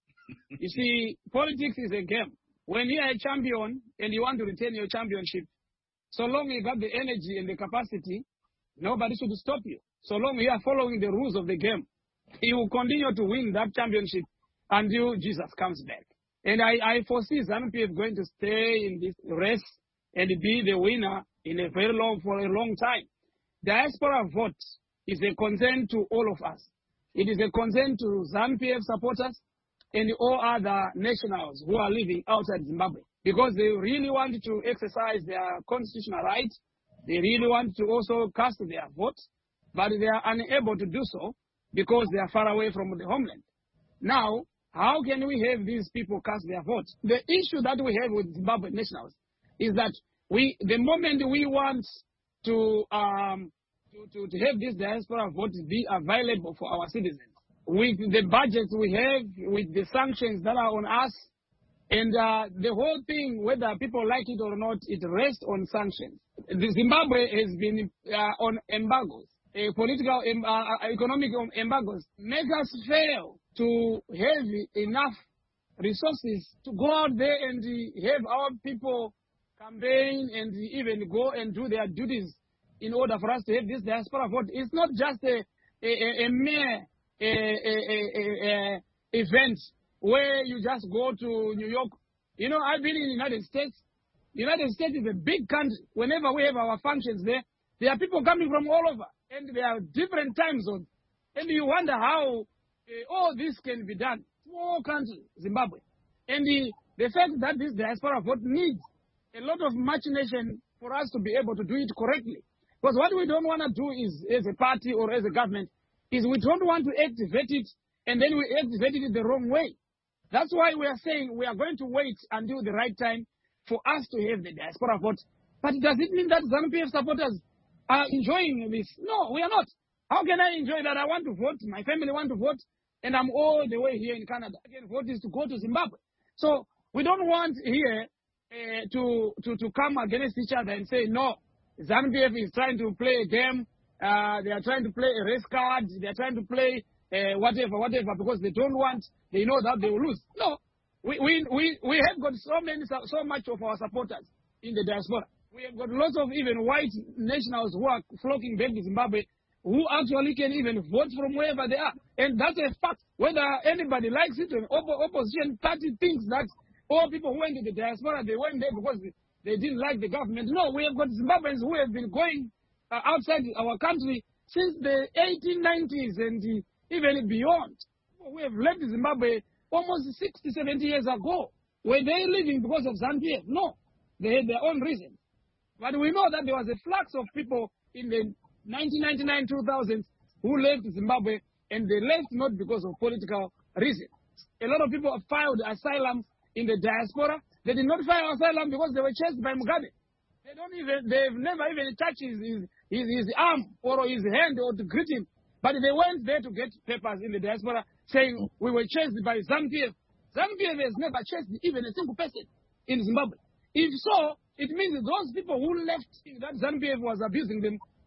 You see, politics is a game. When you are a champion and you want to retain your championship, so long you got the energy and the capacity, nobody should stop you. So long you are following the rules of the game, you will continue to win that championship until Jesus comes back. And I, I foresee ZANU-P F going to stay in this race and be the winner in a very long, for a long time. Diaspora vote is a concern to all of us. It is a concern to ZANU-P F supporters and all other nationals who are living outside Zimbabwe, because they really want to exercise their constitutional right. They really want to also cast their vote, but they are unable to do so because they are far away from the homeland. Now, how can we have these people cast their votes? The issue that we have with Zimbabwe nationals is that we, the moment we want to, um, to, to, to have this diaspora vote be available for our citizens, with the budgets we have, with the sanctions that are on us, and uh, the whole thing, whether people like it or not, it rests on sanctions. The Zimbabwe has been uh, on embargoes, uh, political, um, uh, economic embargoes, make us fail to have enough resources to go out there and have our people campaign and even go and do their duties in order for us to have this diaspora vote. It's not just a, a, a mere a, a, a, a event where you just go to New York. You know, I've been in the United States. The United States is a big country. Whenever we have our functions there, there are people coming from all over, and there are different time zones. And you wonder how uh, all this can be done. Small country, Zimbabwe. And the, the fact that this diaspora vote needs a lot of machination for us to be able to do it correctly. Because what we don't want to do is, as a party or as a government, is we don't want to activate it and then we activate it the wrong way. That's why we are saying we are going to wait until the right time for us to have the diaspora vote. But does it mean that ZANU-P F supporters are enjoying this? No, we are not. How can I enjoy that? I want to vote, my family want to vote, and I'm all the way here in Canada. Again, vote is to go to Zimbabwe. So we don't want here uh, to, to, to come against each other and say, no, ZANU-P F is trying to play a game, uh, they are trying to play a race card, they are trying to play uh, whatever, whatever, because they don't want, they know that they will lose. No, we, we, we, we have got so many, so much of our supporters in the diaspora. We have got lots of even white nationals who are flocking back to Zimbabwe, who actually can even vote from wherever they are. And that's a fact. Whether anybody likes it or op- opposition party thinks that all people who went to the diaspora, they went there because they, they didn't like the government. No, we have got Zimbabweans who have been going uh, outside our country since the eighteen nineties and uh, even beyond. We have left Zimbabwe almost sixty, seventy years ago. Were they living because of ZANU-P F? No. They had their own reasons. But we know that there was a flux of people in the nineteen ninety-nine, two thousand who left Zimbabwe, and they left not because of political reasons. A lot of people have filed asylum in the diaspora. They did not file asylum because they were chased by Mugabe. They don't even, they've never even touched his, his, his, his arm or his hand or to greet him. But they went there to get papers in the diaspora saying we were chased by ZANU-P F. ZANU-P F has never chased even a single person in Zimbabwe. If so, it means those people who left that ZANU-P F was abusing them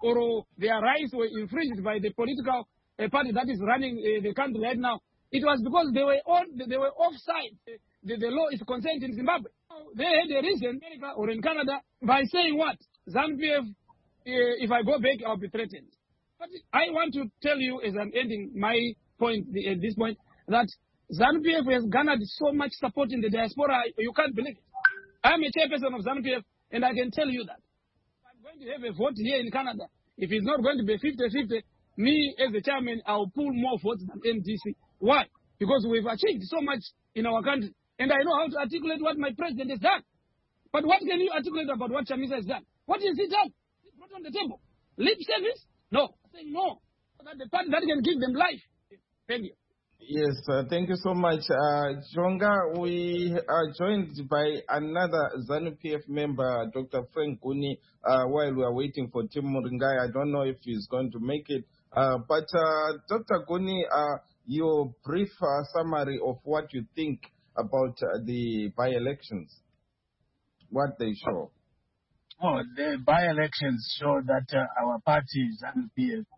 or their rights were infringed by the political uh, party that is running uh, the country right now, it was because they were on, they were offside. The, the law is concerned in Zimbabwe. They had a reason, in America or in Canada, by saying what? ZANU-P F, uh, if I go back, I'll be threatened. But I want to tell you, as I'm ending my point at this point, that ZANU-P F has garnered so much support in the diaspora, you can't believe it. I'm a chairperson of ZANU-P F, and I can tell you that. I'm going to have a vote here in Canada. If it's not going to be fifty fifty, me as the chairman, I'll pull more votes than N D C. Why? Because we've achieved so much in our country, and I know how to articulate what my president has done. But what can you articulate about what Chamisa has done? What has he done? He's brought on the table. Lip service? No. Saying no. That the party that can give them life. Thank you. Yes, uh, thank you so much. Uh, Jonga, we are joined by another ZANU-P F member, Doctor Frank Guni, uh, while we are waiting for Tim Muringai. I don't know if he's going to make it. Uh, but uh, Doctor Guni, uh, your brief uh, summary of what you think about uh, the by-elections, what they show. Well, the by-elections show that uh, our party, ZANU-P F,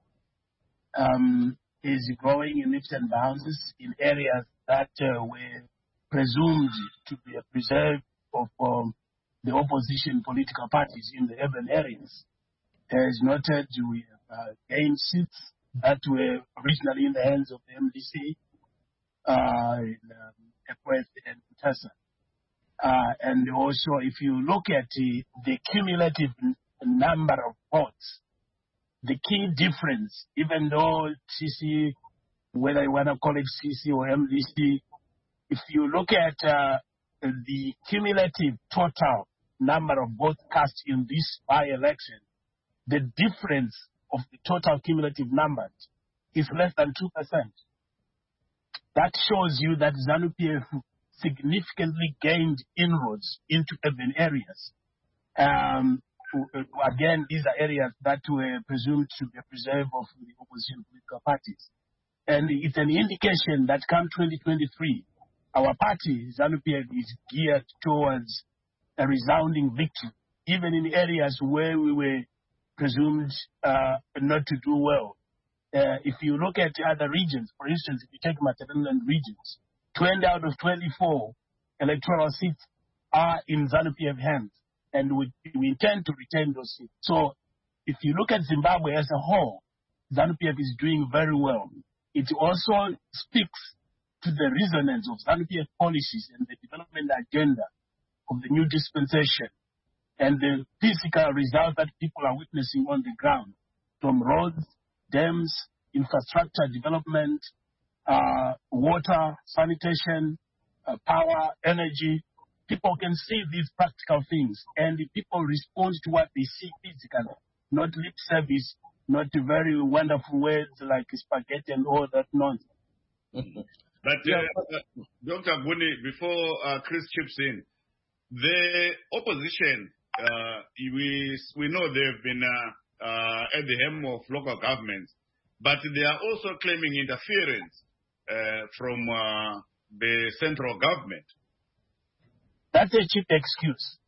um, is growing in leaps and bounds in areas that uh, were presumed to be a preserve of um, the opposition political parties in the urban areas. As noted, we have uh, gained seats that were originally in the hands of the M D C, uh, in um, Ekweth and Mutasa. Uh, and also, if you look at the, the cumulative n- number of votes, the key difference, even though C C, whether you want to call it C C or M D C, if you look at uh, the cumulative total number of votes cast in this by-election, the difference of the total cumulative numbers is less than two percent. That shows you that ZANU-P F significantly gained inroads into urban areas. Um, Again, these are areas that were presumed to be a preserve of the opposition political parties. And it's an indication that come twenty twenty-three, our party, ZANU-P F, is geared towards a resounding victory, even in areas where we were presumed uh, not to do well. Uh, if you look at other regions, for instance, if you take Matabeleland regions, twenty out of twenty-four electoral seats are in ZANU-P F hands. And we, we intend to retain those seats. So if you look at Zimbabwe as a whole, ZANU-P F is doing very well. It also speaks to the resonance of ZANU-P F policies and the development agenda of the new dispensation and the physical results that people are witnessing on the ground, from roads, dams, infrastructure development, uh, water, sanitation, uh, power, energy. People can see these practical things, and the people respond to what they see physically, not lip service, not very wonderful words like spaghetti and all that nonsense. But uh, uh, Doctor Guni, before uh, Chris chips in, the opposition, uh, we we know they've been uh, uh, at the helm of local governments, but they are also claiming interference uh, from uh, the central government. That's a cheap excuse.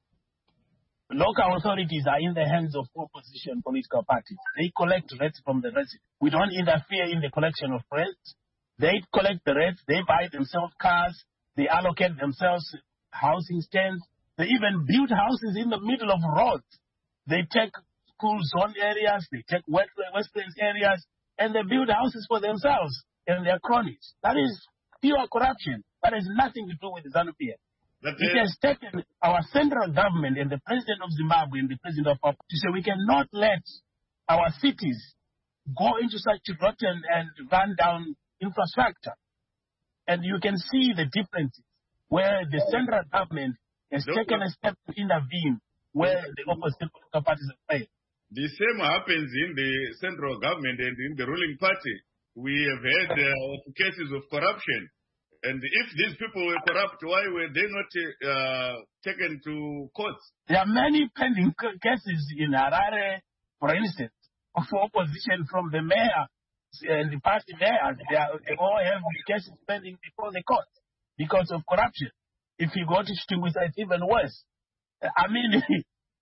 Local authorities are in the hands of opposition political parties. They collect rates from the residents. We don't interfere in the collection of rates. They collect the rates. They buy themselves cars. They allocate themselves housing stands. They even build houses in the middle of roads. They take school zone areas. They take wetlands areas. And they build houses for themselves and their cronies. That is pure corruption. That has nothing to do with ZANU-P F. But it has taken our central government and the president of Zimbabwe and the president of our to say we cannot let our cities go into such rotten and run down infrastructure. And you can see the differences where the central government has no, taken a step to intervene where the opposition political parties have failed. The same happens in the central government and in the ruling party. We have had uh, cases of corruption. And if these people were corrupt, why were they not uh, taken to courts? There are many pending cases in Harare, for instance, of opposition from the mayor and the party mayors. They, are, they all have cases pending before the court because of corruption. If you go to Chitingwisa, it's even worse. I mean,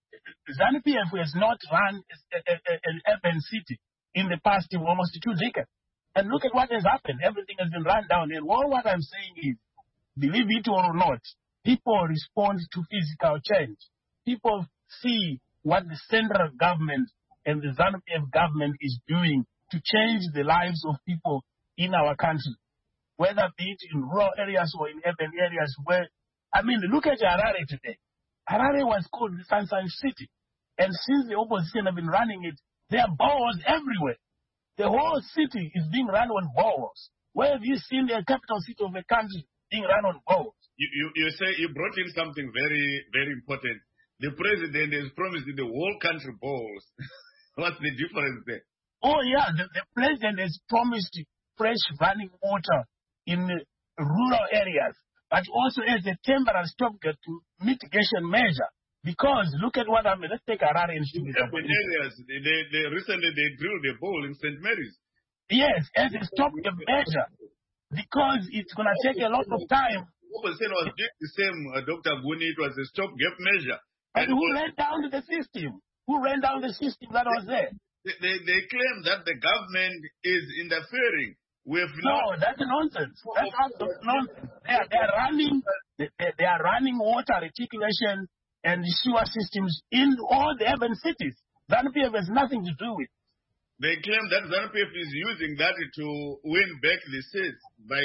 ZANU-P F has not run a, a, a, an urban city in the past almost two decades. And look at what has happened. Everything has been run down. And all what I'm saying is, believe it or not, people respond to physical change. People see what the central government and the ZANU-P F government is doing to change the lives of people in our country, whether be it in rural areas or in urban areas where, I mean, look at Harare today. Harare was called the Sunshine City. And since the opposition have been running it, there are boreholes everywhere. The whole city is being run on boreholes. Where have you seen the capital city of a country being run on boreholes? You, you, you say you brought in something very, very important. The president has promised the whole country boreholes. What's the difference there? Oh, yeah. The, the president has promised fresh running water in rural areas, but also as a temporary stopgap to mitigation measure. Because look at what happened. Let's take Harare and in urban areas. They, they, they recently they drilled a bowl in Saint Mary's. Yes, as a stopgap measure, because it's going to take a lot of time. Opposition was doing the same, uh, Doctor Guni. It was a stopgap measure. And, and who ran down the system? Who ran down the system that was there? They, they, they claim that the government is interfering. With no, that's nonsense. That's absolute nonsense. They are, they are running. They, they are running water reticulation and sewer systems in all the urban cities. ZANU-P F has nothing to do with it. They claim that ZANU-P F is using that to win back the seats by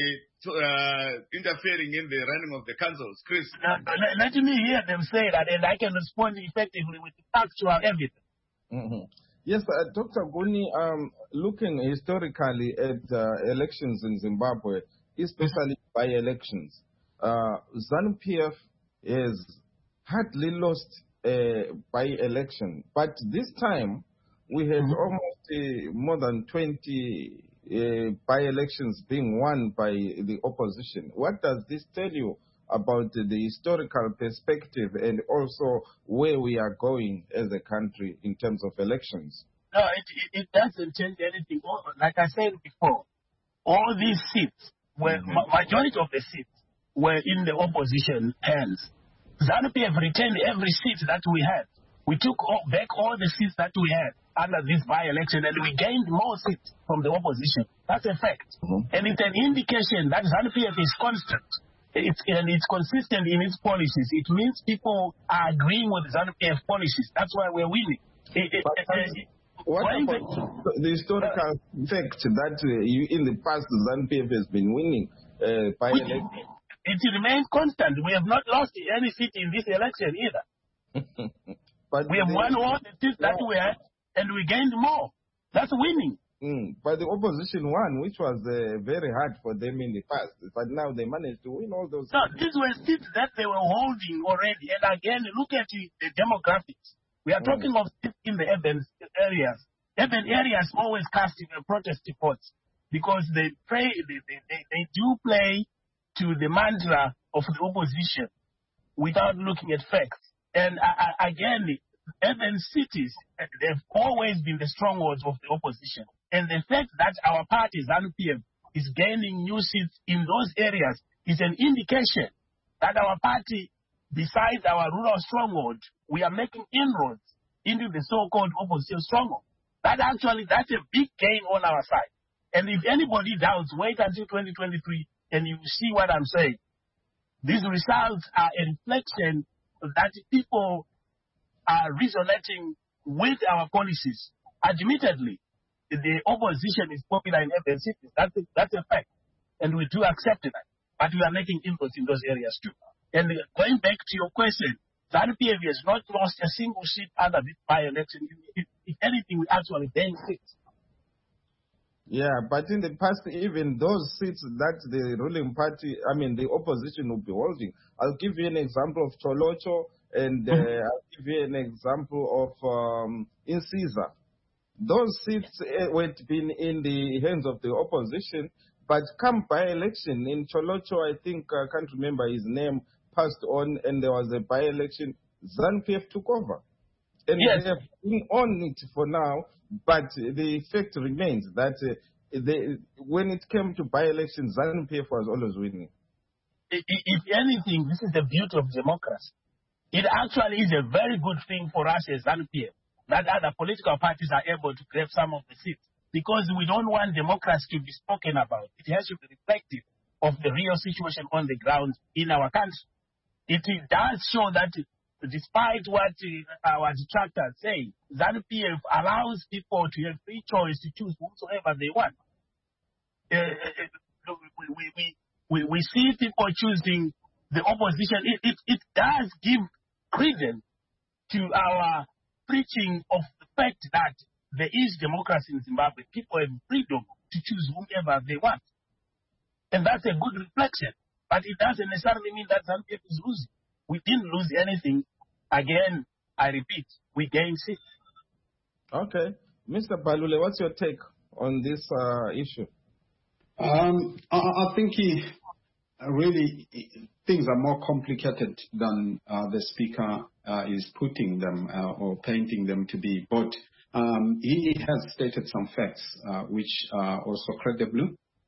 uh, interfering in the running of the councils. Chris? Uh, let, let me hear them say that, and I can respond effectively with factual evidence. Mm-hmm. Yes, uh, Doctor Guni, um, looking historically at uh, elections in Zimbabwe, especially by-elections, uh, ZANU-P F has hardly lost a by-election. But this time, we had mm-hmm. almost uh, more than twenty uh, by-elections being won by the opposition. What does this tell you about the historical perspective and also where we are going as a country in terms of elections? No, it, it, it doesn't change anything. Like I said before, all these seats, were mm-hmm. ma- majority of the seats were in the opposition hands. ZANU-P F retained every seat that we had. We took all, back all the seats that we had under this by-election, and we gained more seats from the opposition. That's a fact. Mm-hmm. And it's an indication that ZANU-P F is constant. It's, and it's consistent in its policies. It means people are agreeing with ZANU-P F policies. That's why we're winning. It, it, but, it, it, what about the historical uh, fact that uh, you, in the past ZANU-P F has been winning uh, by election? It remains constant. We have not lost any seat in this election either. But we have they, won all the seats yeah. that we had, and we gained more. That's winning. Mm, but the opposition won, which was uh, very hard for them in the past. But now they managed to win all those. No, these were seats that they were holding already. And again, look at the demographics. We are mm. talking of seats in the urban areas. Urban areas always casting a protest votes because they play, they, they, they, they do play to the mantra of the opposition without looking at facts. And uh, again, urban cities, they've always been the strongholds of the opposition. And the fact that our party, ZANU-P F, is gaining new seats in those areas is an indication that our party, besides our rural stronghold, we are making inroads into the so-called opposition stronghold. That actually, that's a big gain on our side. And if anybody doubts, wait until twenty twenty-three and you see what I'm saying. These results are a reflection that people are resonating with our policies. Admittedly, the opposition is popular in urban cities. That's a, that's a fact. And we do accept that. But we are making inroads in those areas too. And going back to your question, ZANU-P F has not lost a single seat under this by-election. If, if anything, we actually gained seats. Yeah, but in the past, even those seats that the ruling party, I mean, the opposition will be holding. I'll give you an example of Cholocho, and uh, I'll give you an example of um, Insiza. Those seats uh, were been in the hands of the opposition, but come by-election in Cholocho, I think, I can't remember his name, passed on, and there was a by-election, ZANU-P F took over. And yes. They have been on it for now, but the fact remains that uh, they, when it came to by-elections, ZANU-P F was always winning. If, if anything, this is the beauty of democracy. it actually is a very good thing for us as ZANU-P F that other political parties are able to grab some of the seats, because we don't want democracy to be spoken about. It has to be reflective of the real situation on the ground in our country. It does show that despite what uh, our detractors say, ZANU-P F allows people to have free choice to choose whomsoever they want. Uh, we, we, we, we, we see people choosing the opposition. It, it, it does give credence to our preaching of the fact that there is democracy in Zimbabwe. People have freedom to choose whomever they want. And that's a good reflection. But it doesn't necessarily mean that ZANU-P F is losing. We didn't lose anything. Again, I repeat, we gained seats. Okay. Mister Balule, what's your take on this uh, issue? Um, I, I think he, really things are more complicated than uh, the speaker uh, is putting them uh, or painting them to be. But um, he has stated some facts uh, which are also credible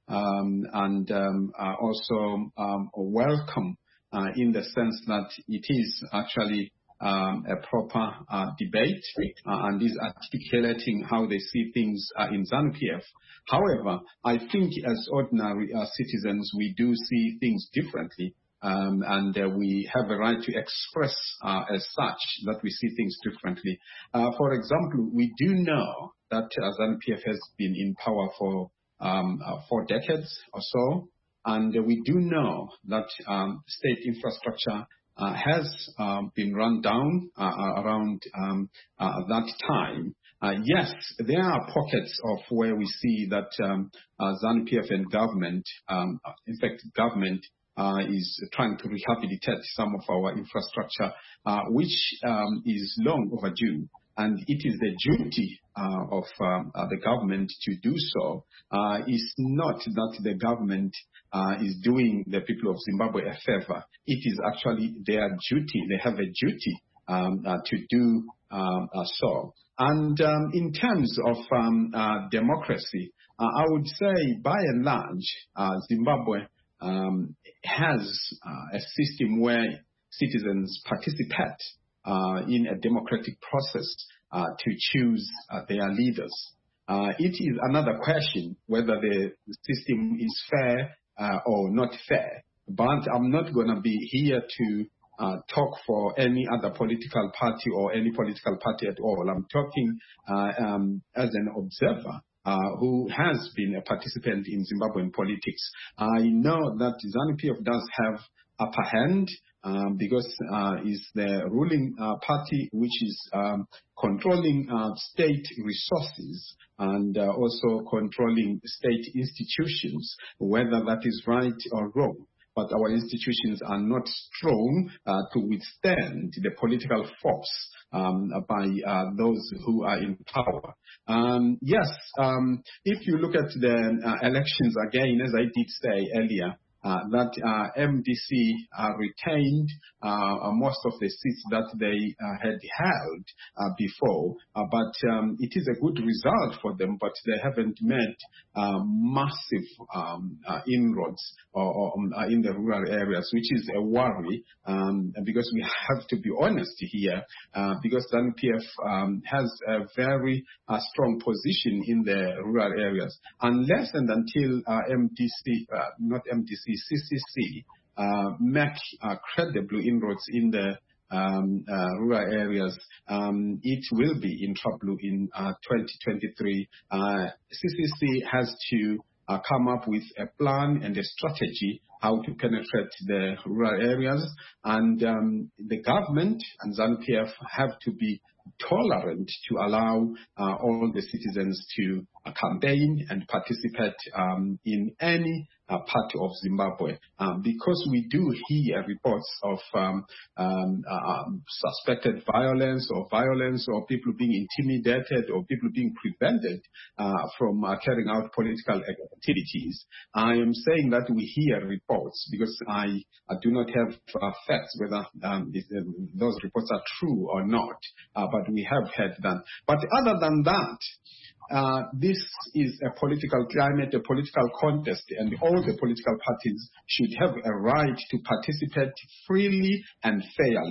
um, and um, are also um, welcome uh, in the sense that it is actually Um, a proper uh, debate uh, and is articulating how they see things uh, in ZANU-P F. However, I think as ordinary uh, citizens, we do see things differently, um, and uh, we have a right to express uh, as such that we see things differently. Uh, for example, we do know that uh, ZANU-P F has been in power for um, uh, four decades or so, and uh, we do know that um, state infrastructure Uh, has um, been run down uh, around um, uh, that time. Uh, yes, there are pockets of where we see that um, uh, ZANU-P F and government, um, in fact, government uh, is trying to rehabilitate some of our infrastructure, uh, which um, is long overdue. And it is the duty uh, of um, uh, the government to do so. Uh, it's not that the government uh, is doing the people of Zimbabwe a favor. It is actually their duty. They have a duty um, uh, to do um, uh, so. And um, in terms of um, uh, democracy, uh, I would say by and large, uh, Zimbabwe um, has uh, a system where citizens participate Uh, in a democratic process uh, to choose uh, their leaders. Uh, it is another question whether the system is fair uh, or not fair. But I'm not going to be here to uh, talk for any other political party or any political party at all. I'm talking uh, um, as an observer Uh, who has been a participant in Zimbabwean politics. I know that ZANU-P F does have upper hand um, because uh, it's the ruling uh, party which is um, controlling uh, state resources and uh, also controlling state institutions, whether that is right or wrong. But our institutions are not strong uh, to withstand the political force um, by uh, those who are in power. Um, yes, um, if you look at the uh, elections again, as I did say earlier, uh, that uh, M D C uh, retained uh, most of the seats that they uh, had held uh, before, uh, but um, it is a good result for them, but they haven't made uh, massive um, uh, inroads or, or, uh, in the rural areas, which is a worry um, because we have to be honest here, uh, because ZANU-P F um, has a very uh, strong position in the rural areas. Unless and until uh, M D C, uh, not M D C, C C C uh, make uh, credible inroads in the um, uh, rural areas, um, it will be in trouble in uh, twenty twenty-three. Uh, C C C has to uh, come up with a plan and a strategy how to penetrate the rural areas, and um, the government and ZANU-P F have to be tolerant to allow uh, all the citizens to uh, campaign and participate um, in any uh, part of Zimbabwe. Um, because we do hear reports of um, um, uh, suspected violence or violence or people being intimidated or people being prevented uh, from uh, carrying out political activities. I am saying that we hear reports because I, I do not have uh, facts whether um, this, uh, those reports are true or not. Uh, but we have had that. But other than that, uh, this is a political climate, a political contest, and all the political parties should have a right to participate freely and fairly.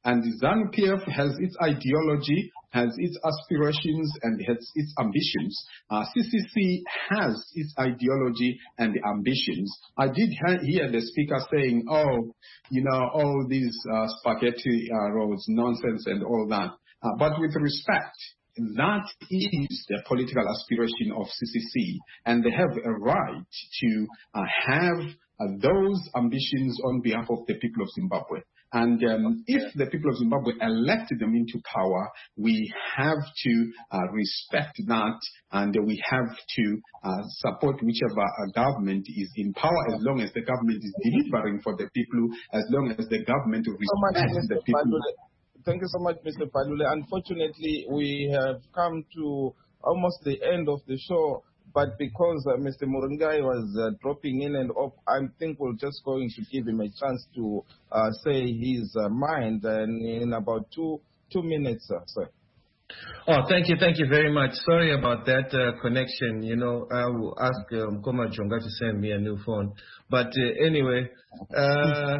And ZANU P F has its ideology, has its aspirations, and has its ambitions. Uh, C C C has its ideology and ambitions. I did hear the speaker saying, oh, you know, all these uh, spaghetti uh, roads, nonsense and all that. Uh, but with respect, that is the political aspiration of C C C, and they have a right to uh, have uh, those ambitions on behalf of the people of Zimbabwe. And um, if the people of Zimbabwe elected them into power, we have to uh, respect that, and we have to uh, support whichever uh, government is in power, as long as the government is delivering for the people, as long as the government respects the people. Thank you so much, Mister Palule. Unfortunately, we have come to almost the end of the show, but because uh, Mister Muringai was uh, dropping in and off, I think we're just going to give him a chance to uh, say his uh, mind and in about two two minutes, uh, sir. Oh, thank you, thank you very much. Sorry about that uh, connection. You know, I will ask um, Koma Jonga to send me a new phone. But uh, anyway, uh,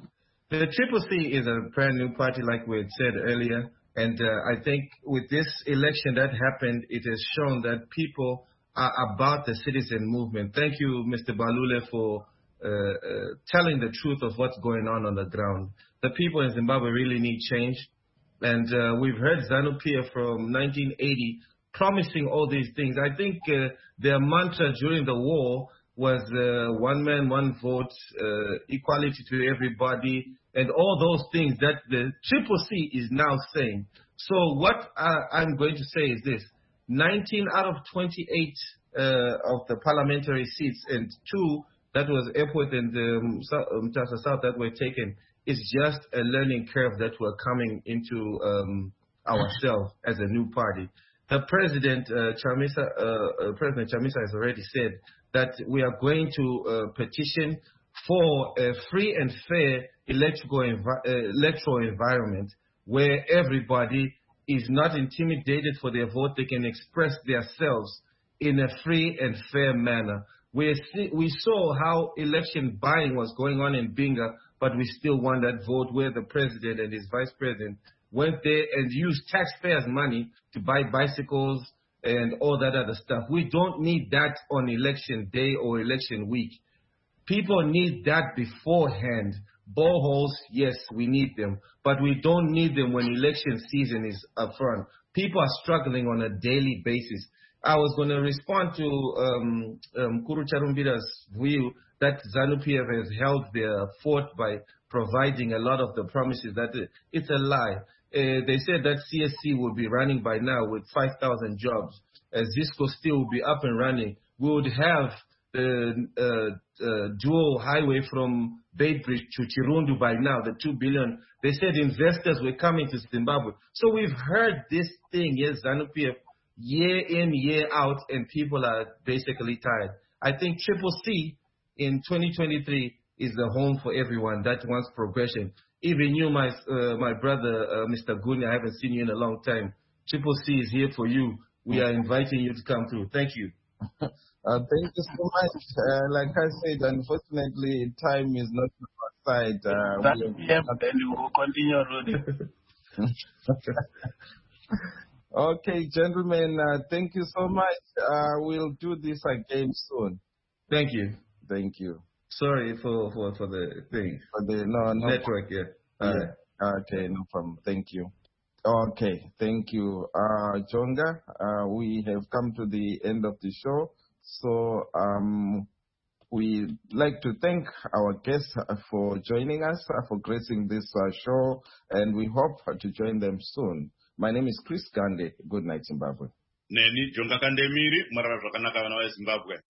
the Triple C is a brand new party, like we had said earlier. And uh, I think with this election that happened, it has shown that people are about the citizen movement. Thank you, Mister Balule, for uh, uh, telling the truth of what's going on on the ground. The people in Zimbabwe really need change. And uh, we've heard ZANU-P F from nineteen eighty promising all these things. I think uh, their mantra during the war was uh, one man, one vote, uh, equality to everybody, and all those things that the Triple C is now saying. So what I, I'm going to say is this. nineteen out of twenty-eight uh, of the parliamentary seats and two, that was Epworth and um, Mtasa South that were taken, is just a learning curve that we're coming into um, ourselves as a new party. The president, uh, Chamisa, uh, uh, President Chamisa has already said that we are going to uh, petition for a free and fair electrical envi- uh, electoral environment where everybody is not intimidated for their vote. They can express themselves in a free and fair manner. We see, we saw how election buying was going on in Binga, but we still won that vote where the president and his vice president went there and used taxpayers' money to buy bicycles and all that other stuff. We don't need that on election day or election week. People need that beforehand. Boreholes, yes, we need them, but we don't need them when election season is up front. People are struggling on a daily basis. I was going to respond to um, um, Kuru Charumbira's view that ZANU-P F has held their fort by providing a lot of the promises. That it's a lie. Uh, they said that C S C will be running by now with five thousand jobs. Uh, Zisco still will be up and running. We would have the uh, uh, dual highway from Beitbridge to Chirundu by now, the two billion. They said investors were coming to Zimbabwe. So we've heard this thing, yes, ZANU-P F, year in, year out, and people are basically tired. I think Triple C in twenty twenty-three is the home for everyone that wants progression. Even you, my uh, my brother, uh, Mister Guni, I haven't seen you in a long time. Triple C is here for you. We are inviting you to come through. Thank you. Uh, thank you so much. Uh, like I said, unfortunately, time is not on our side. Uh, that, we have, then we will continue. Okay, gentlemen, uh, thank you so much. Uh, we'll do this again soon. Thank you. Thank you. Sorry for, for, for the thing. For the no, no network, yeah. All yeah. Right. Okay, no problem. Thank you. Okay, thank you. Uh, Jonga, uh, we have come to the end of the show. So um, we'd like to thank our guests for joining us, uh, for gracing this uh, show, and we hope to join them soon. My name is Chris Gande. Good night, Zimbabwe. Neni Jonga Kandemiri, Mara Zimbabwe.